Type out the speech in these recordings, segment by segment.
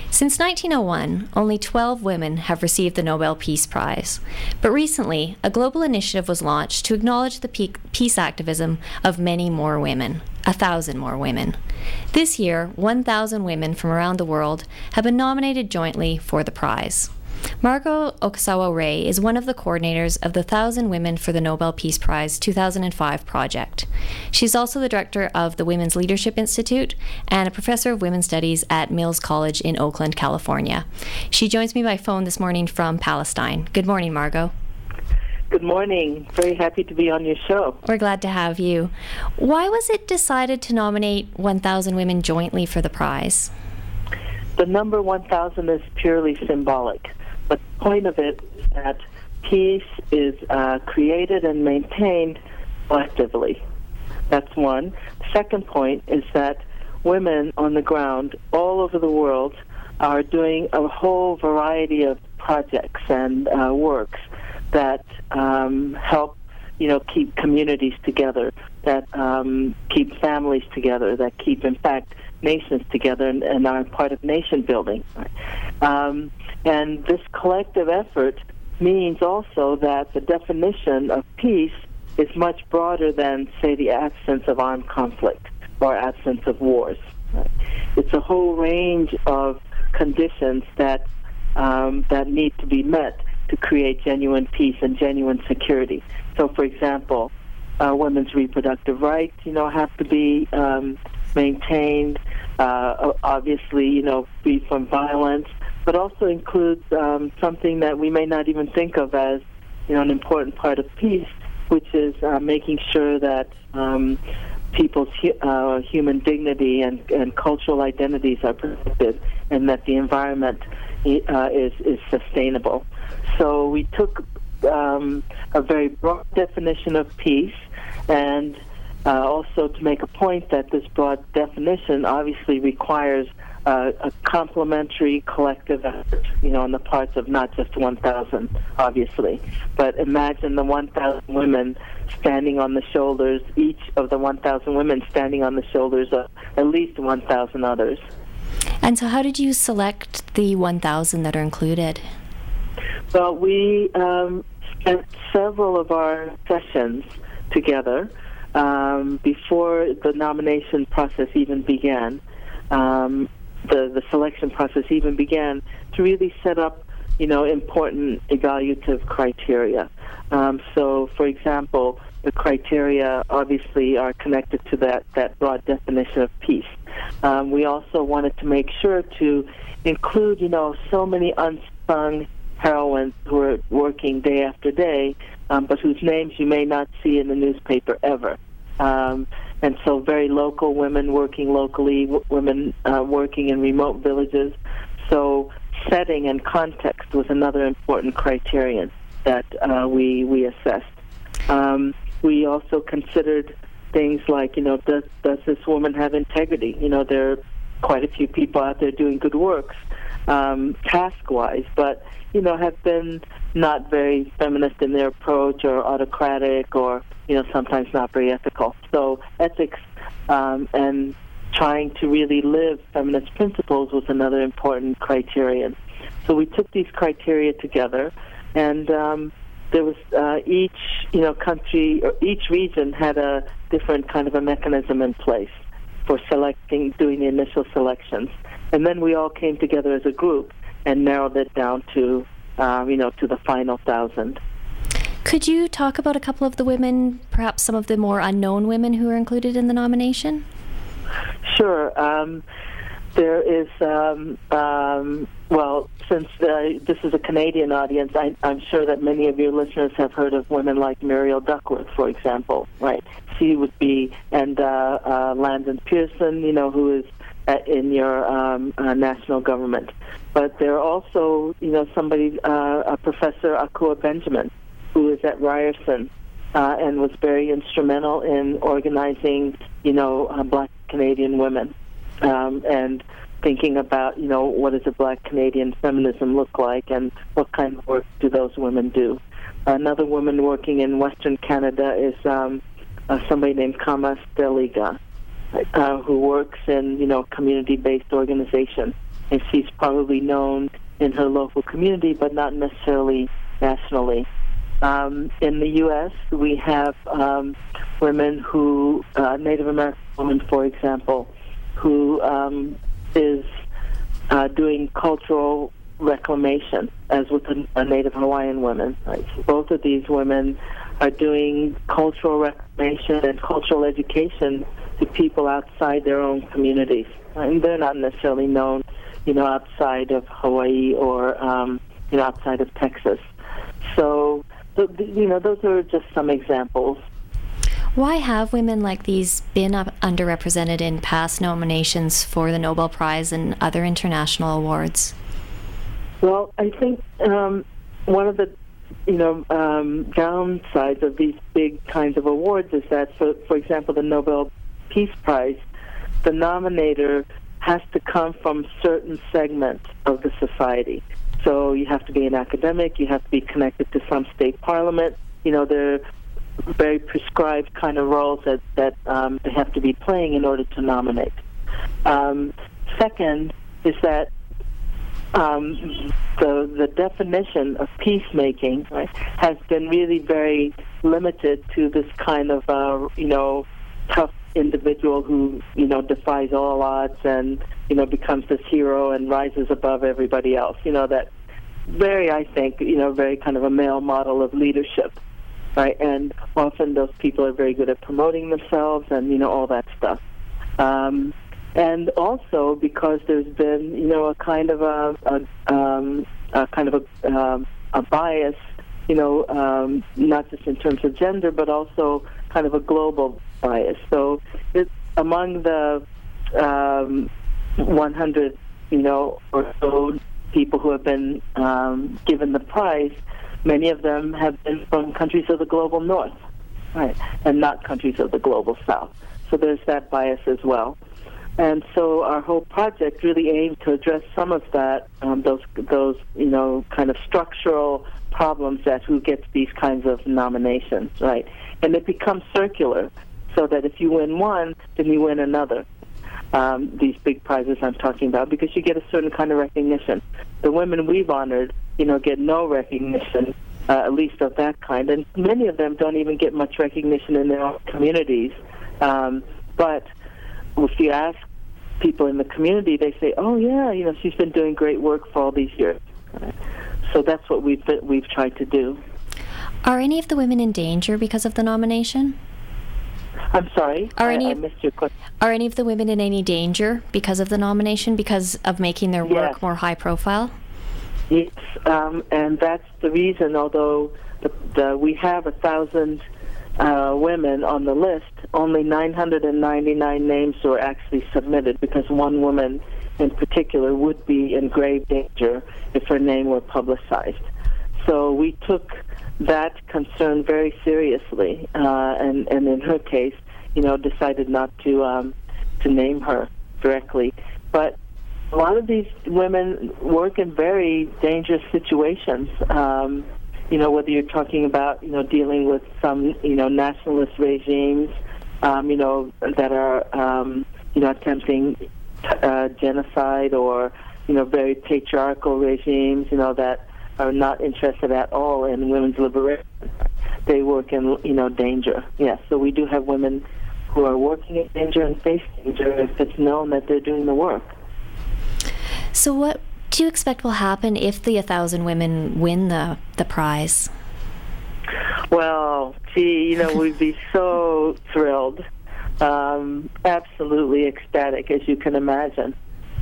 Since 1901, only 12 women have received the Nobel Peace Prize. But recently, a global initiative was launched to acknowledge the peace activism of many more women, 1,000 more women. This year, 1,000 women from around the world have been nominated jointly for the prize. Margo Okasawa-Ray is one of the coordinators of the 1,000 Women for the Nobel Peace Prize 2005 project. She's also the director of the Women's Leadership Institute and a professor of women's studies at Mills College in Oakland, California. She joins me by phone this morning from Palestine. Good morning, Margo. Good morning. Very happy to be on your show. We're glad to have you. Why was it decided to nominate 1,000 women jointly for the prize? The number 1,000 is purely symbolic. But the point of it is that peace is created and maintained collectively. That's one. The second point is that women on the ground all over the world are doing a whole variety of projects and works that help, keep communities together, that keep families together, that keep, in fact, nations together and are part of nation building. And this collective effort means also that the definition of peace is much broader than, say, the absence of armed conflict or absence of wars. It's a whole range of conditions that need to be met to create genuine peace and genuine security. So, for example, women's reproductive rights, have to be maintained. Obviously, free from violence, but also includes something that we may not even think of as, an important part of peace, which is making sure that people's human dignity and cultural identities are protected, and that the environment is sustainable. So we took a very broad definition of peace, and also to make a point that this broad definition obviously requires a complementary collective effort, on the parts of not just 1,000, obviously. But imagine the 1,000 women standing on the shoulders, each of the 1,000 women standing on the shoulders of at least 1,000 others. And so how did you select the 1,000 that are included? Well, we spent several of our sessions together before the nomination process even began. The selection process even began to really set up, important evaluative criteria. So, for example, the criteria obviously are connected to that broad definition of peace. We also wanted to make sure to include, so many unsung heroines who are working day after day, but whose names you may not see in the newspaper ever. And so very local women working locally, women working in remote villages. So setting and context was another important criterion that we assessed. We also considered things like, does this woman have integrity? There are quite a few people out there doing good works, task-wise, but, have been not very feminist in their approach or autocratic or, sometimes not very ethical. So ethics and trying to really live feminist principles was another important criterion. So we took these criteria together, and there was each, country or each region had a different kind of a mechanism in place for doing the initial selections. And then we all came together as a group and narrowed it down to, to the final 1,000. Could you talk about a couple of the women, perhaps some of the more unknown women who are included in the nomination? Sure. There is, since this is a Canadian audience, I'm sure that many of your listeners have heard of women like Muriel Duckworth, for example, right? She would be, and Landon Pearson, who is in your national government. But there are also, a Professor Akua Benjamin, who is at Ryerson and was very instrumental in organizing, Black Canadian women and thinking about, what does a Black Canadian feminism look like and what kind of work do those women do. Another woman working in Western Canada is somebody named Kama Steliga, who works in, community-based organization. and she's probably known in her local community, but not necessarily nationally. In the U.S., we have women who, Native American woman, for example, who is doing cultural reclamation, as with a Native Hawaiian woman. Right? So both of these women are doing cultural reclamation and cultural education to people outside their own communities. And they're not necessarily known, outside of Hawaii or, outside of Texas. So, those are just some examples. Why have women like these been underrepresented in past nominations for the Nobel Prize and other international awards? Well, I think one of the downsides of these big kinds of awards is that, for example, the Nobel Peace Prize, the nominator has to come from certain segments of the society. So you have to be an academic, you have to be connected to some state parliament. They're very prescribed kind of roles that they have to be playing in order to nominate. Second is that the definition of peacemaking, right, has been really very limited to this kind of tough individual who defies all odds and becomes this hero and rises above everybody else. That very, I think, very kind of a male model of leadership, right? And often those people are very good at promoting themselves and all that stuff. And also because there's been a kind of a bias, not just in terms of gender, but also kind of a global bias. So it's among the 100, or so people who have been given the prize, many of them have been from countries of the global north, right, and not countries of the global south. So there's that bias as well. And so our whole project really aimed to address some of that, those kind of structural problems that who gets these kinds of nominations, right? And it becomes circular, so that if you win one, then you win another. These big prizes I'm talking about, because you get a certain kind of recognition. The women we've honored, get no recognition, at least of that kind, and many of them don't even get much recognition in their own communities. But if you ask people in the community, they say, "Oh yeah, she's been doing great work for all these years." So that's what we've tried to do. Are any of the women in danger because of the nomination? I'm sorry, I missed your question. Are any of the women in any danger because of the nomination, because of making their work more high profile? Yes, and that's the reason, although we have 1,000 women on the list, only 999 names were actually submitted, because one woman in particular would be in grave danger if her name were publicized. So we took that concern very seriously, and in her case, decided not to name her directly. But a lot of these women work in very dangerous situations. Whether you're talking about dealing with some nationalist regimes, that are attempting genocide, or very patriarchal regimes, that are not interested at all in women's liberation. They work in danger. Yes, so we do have women who are working in danger and face danger if it's known that they're doing the work. So what do you expect will happen if the 1,000 women win the prize? Well, we'd be so thrilled, absolutely ecstatic, as you can imagine,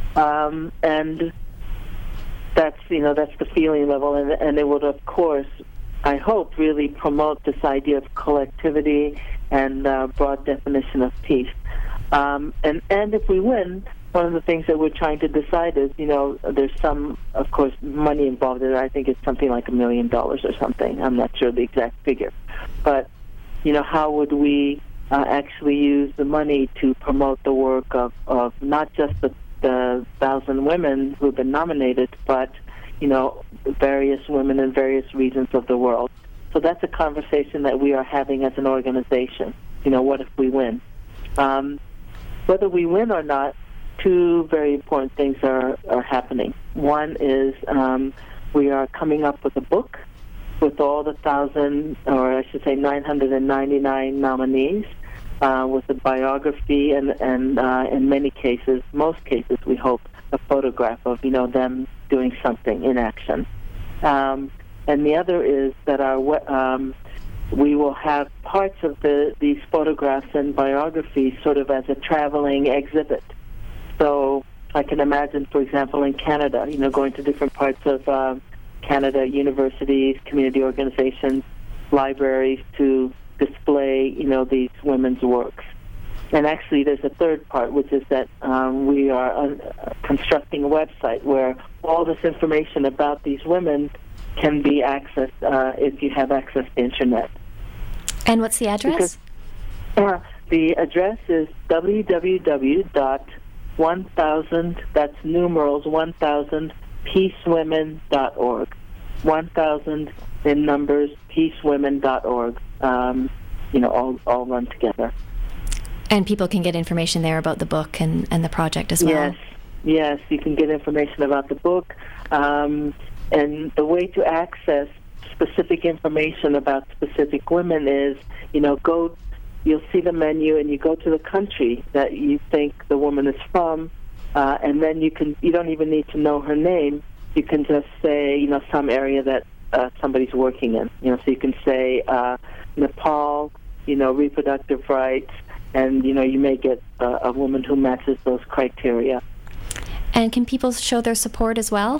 and that's the feeling level, and it would, of course, I hope, really promote this idea of collectivity and broad definition of peace. And if we win, one of the things that we're trying to decide is, there's some, of course, money involved in it. I think it's something like $1 million or something. I'm not sure the exact figure. But, how would we actually use the money to promote the work of not just the 1,000 women who've been nominated, but, various women in various regions of the world. So that's a conversation that we are having as an organization. What if we win? Whether we win or not, two very important things are happening. One is we are coming up with a book with all the 999 nominees, with a biography and in many cases, most cases, we hope, a photograph of them doing something in action. And the other is that we will have parts of these photographs and biographies sort of as a traveling exhibit. So I can imagine, for example, in Canada, going to different parts of Canada, universities, community organizations, libraries to display, these women's works. And actually, there's a third part, which is that we are constructing a website where all this information about these women can be accessed if you have access to internet. And what's the address? The address is www.1000, that's numerals 1000, peacewomen.org. 1000 in numbers, peacewomen.org. All run together. And people can get information there about the book and the project as well. Yes, you can get information about the book. And the way to access specific information about specific women is, you'll see the menu and you go to the country that you think the woman is from, and then you don't even need to know her name. You can just say, some area that somebody's working in. So you can say Nepal, reproductive rights, and you may get a woman who matches those criteria. And can people show their support as well?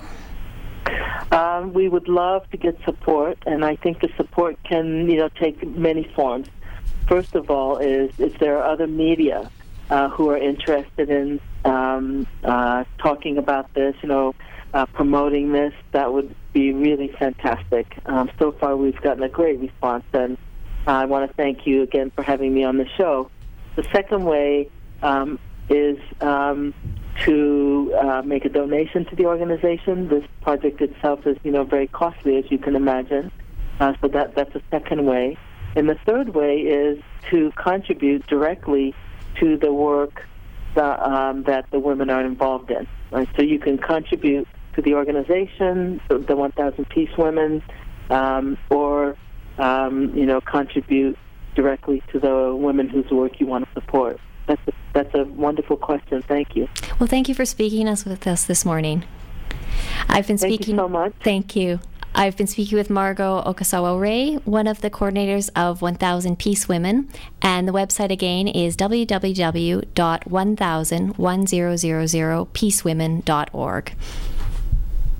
We would love to get support, and I think the support can take many forms. First of all, is if there are other media who are interested in talking about this, promoting this, that would be really fantastic. So far, we've gotten a great response, and I want to thank you again for having me on the show. The second way is to make a donation to the organization. This project itself is, very costly, as you can imagine. So that's a second way. And the third way is to contribute directly to the work that the women are involved in. Right? So you can contribute to the organization, the 1000 Peace Women, or contribute directly to the women whose work you want to support. That's a wonderful question. Thank you. Well, thank you for speaking with us this morning. Thank you so much. Thank you. I've been speaking with Margot Okasawa-Ray, one of the coordinators of 1000 Peace Women, and the website again is www.1000peacewomen.org.